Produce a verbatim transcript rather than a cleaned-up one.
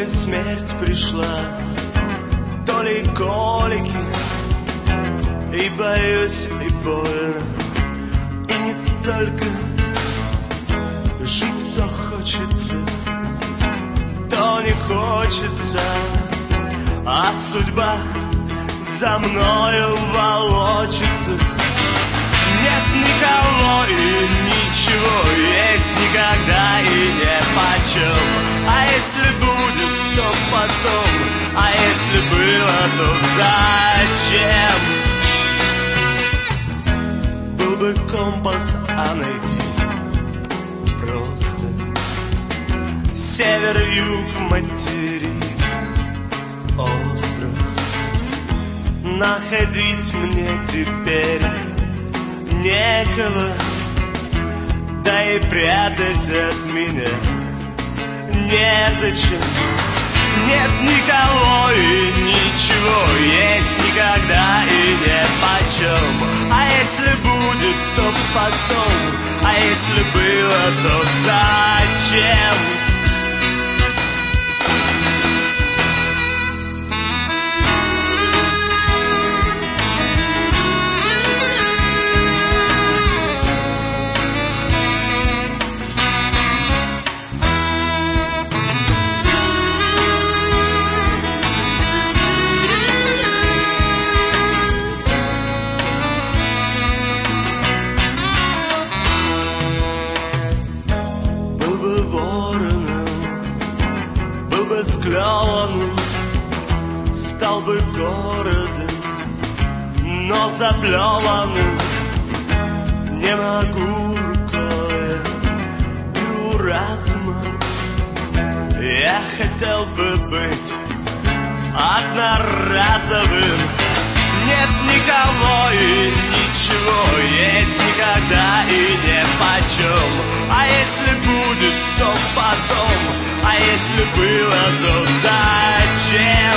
ли смерть пришла, то ли колики, и боюсь, и больно, и не только. Жить то хочется, то не хочется, а судьба за мною волочится. Нет никого и ничего, есть никогда и не почем. А если будет, то потом, а если было, то зачем? Был бы компас, а найти просто север, юг, материк, остров. Находить мне теперь некого, да и прятать от меня незачем. Нет никого и ничего, есть никогда и не почем. А если будет, то потом, а если было, то зачем? Стал бы городом, но заплеванным. Не могу рукой, беру разумом. Я хотел бы быть одноразовым. Нет никого и ничего, есть никогда и не почем. А если будет, то потом, а если было, то зачем?